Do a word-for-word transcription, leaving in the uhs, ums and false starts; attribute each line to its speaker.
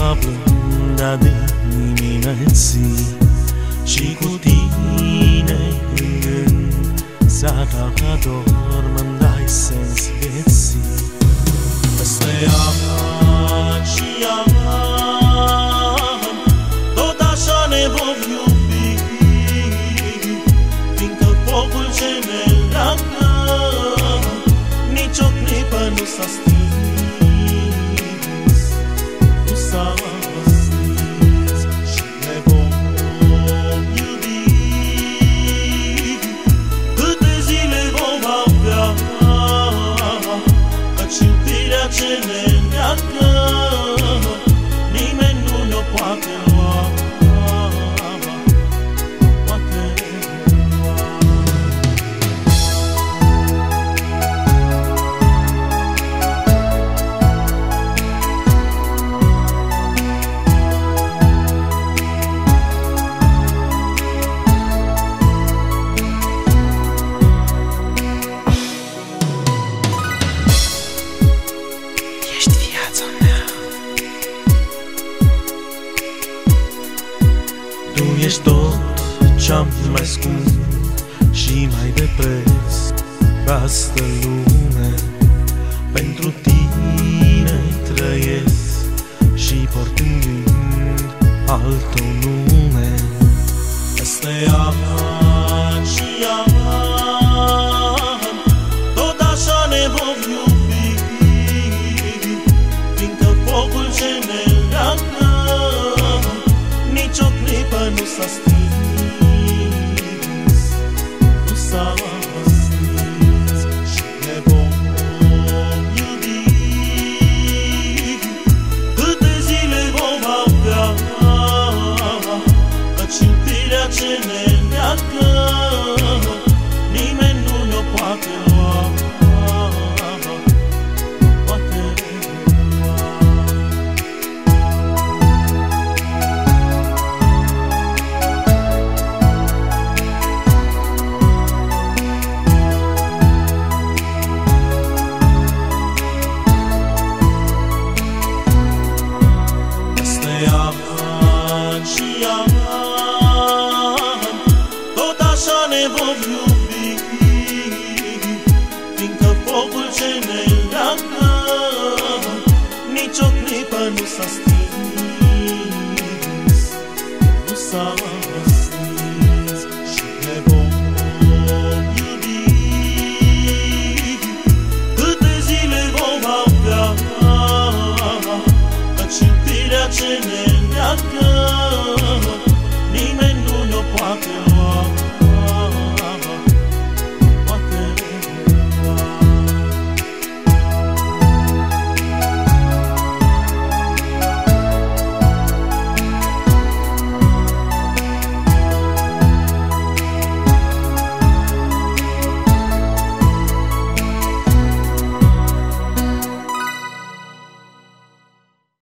Speaker 1: ca blânda dimineții și cu tine în gând, seara ca dorm îmi dai sens vieții. Peste ani și ani, tot așa ne vom iubi, fiindcă focul ce ne leagă nici o clipă nu s-a stins, nu s-a stins. Și ne vom iubi câte zile vom avea, căci iubirea ce ne leagă nimeni nu ne-o poate lua, poate lua.
Speaker 2: Ești viața mea.
Speaker 1: Tu ești tot ce-am mai scump și mai de preț pe astă lume. Pentru tine trăiesc și port în gând al tău nume. Peste ani și ani, tot așa ne vom iubi, fiindcă focul ce ne leagă nici o clipă nu s-a stins, nu s-a stins. Și ne vom iubi câte zile vom avea, căci iubirea ce ne leagă nimeni nu ne-o poate lua, poate lua. Peste ani și ani, tot așa ne vom iubi, fiindcă focul ce ne leagă nici o clipă nu s-a stins, nu s-a stins. Și ne vom iubi câte zile vom avea, căci iubirea ce ne leagă